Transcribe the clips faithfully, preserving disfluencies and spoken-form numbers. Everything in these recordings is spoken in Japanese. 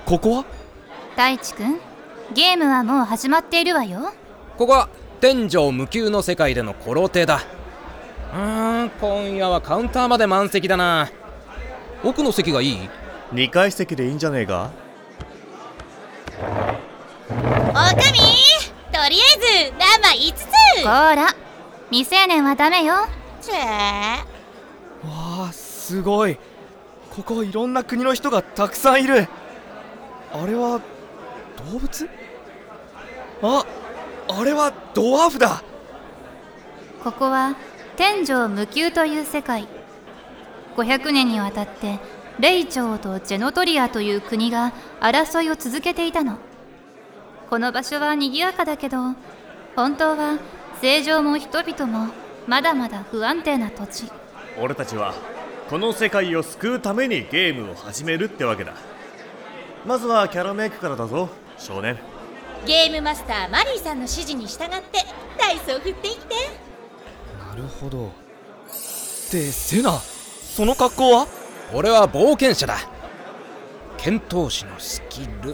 ここは？ 太一くん、ゲームはもう始まっているわよ。 ここは天上無休の世界でのコロテだ。うーん、今夜はカウンターまで満席だな。奥の席がいい？ にかい席でいいんじゃねえか。 おかみ、とりあえず生いつつ。 こーら、未成年はダメよ。 ちぇー。 わあ、すごい。ここいろんな国の人がたくさんいる。あれは動物？あ、あれはドワーフだ。 ここは天上無休という世界。ごひゃくねんにわたってレイ朝とジェノトリアという国が争いを続けていたの。この場所は賑やかだけど、本当は政情も人々もまだまだ不安定な土地。 俺たちはこの世界を救うためにゲームを始めるってわけだ。まずはキャラメイクからだぞ、少年。 ゲームマスターマリーさんの指示に従ってダイスを振っていって。 なるほど。で、セナ、その格好は？ 俺は冒険者だ。剣闘士のスキル。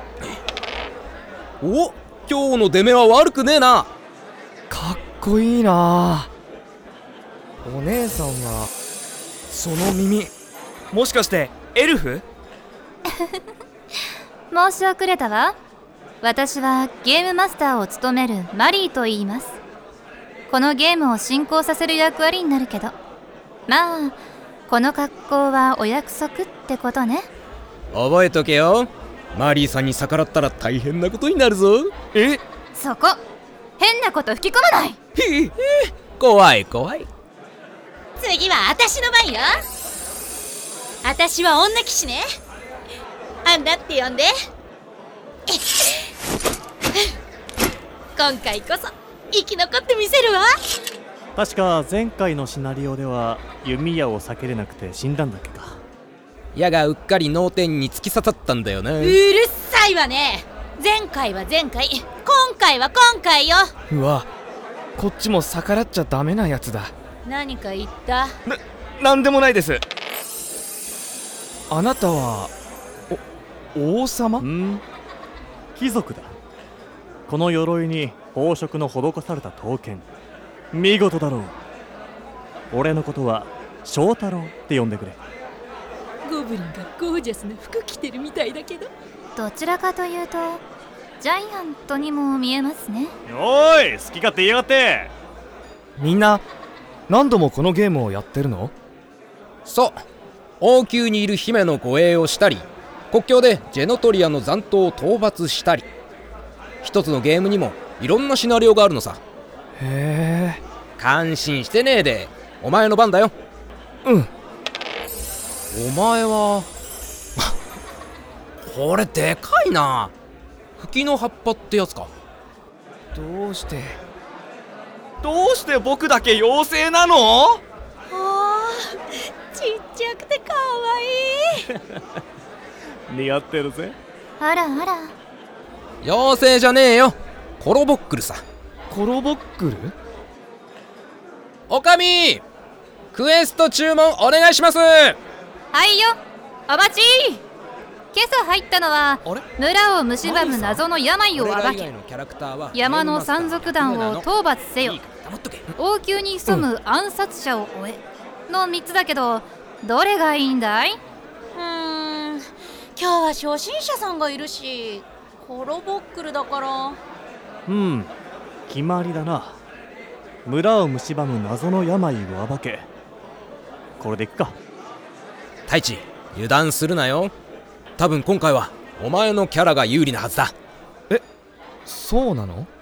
お、今日の出目は悪くねえな。 かっこいいな。お姉さんはその耳、もしかしてエルフ？ 申し遅れたわ。私はゲームマスターを務めるマリーと言います。このゲームを進行させる役割になるけど、まあこの格好はお約束ってことね。 覚えとけよ。マリーさんに逆らったら大変なことになるぞ。 え？ そこ、変なこと吹き込まない。 へへ、怖い怖い。 次は私の番よ。私は女騎士ね。アンナって呼んで。今回こそ生き残ってみせるわ。 確か前回のシナリオでは弓矢を避けれなくて死んだんだっけか。 矢がうっかり脳天に突き刺さったんだよな。 うるさいわね。前回は前回、今回は今回よ。 うわ、こっちも逆らっちゃダメなやつだ。 何か言った？ な、なんでもないです。あなたはお王様？ うん、貴族だ。この鎧に宝飾の施された刀剣、見事だろう。俺のことは翔太郎って呼んでくれ。 ゴブリンがゴージャスな服着てるみたいだけど。 どちらかというとジャイアントにも見えますね。 おい、好き勝手言いやがって。 みんな何度もこのゲームをやってるの？ そう、王宮にいる姫の護衛をしたり、国境でジェノトリアの残党を討伐したり、一つのゲームにもいろんなシナリオがあるのさ。 へえ。 感心してねえで、お前の番だよ。 うん。 お前はこれでかいな。吹きの葉っぱってやつか。 どうしてどうして僕だけ妖精なの？ あー、ちっちゃくてかわいい。 似合ってるぜ。 あらあら。 妖精じゃねえよ、コロボックルさ。 コロボックル？ おかみ、クエスト注文お願いします。 はいよ、お待ち。今朝入ったのはあれ、 村を蝕む謎の病を暴け、 俺ら以外のキャラクターは山の山賊団を討伐せよ、 いいから黙っとけ。 王宮に潜む暗殺者を追えのみっつだけど、どれがいいんだい？ うーん、今日は初心者さんがいるし、コロボックルだから。 うん、決まりだな。村を蝕む謎の病を暴け。これでいくか。 太一、油断するなよ。多分今回はお前のキャラが有利なはずだ。 え、そうなの？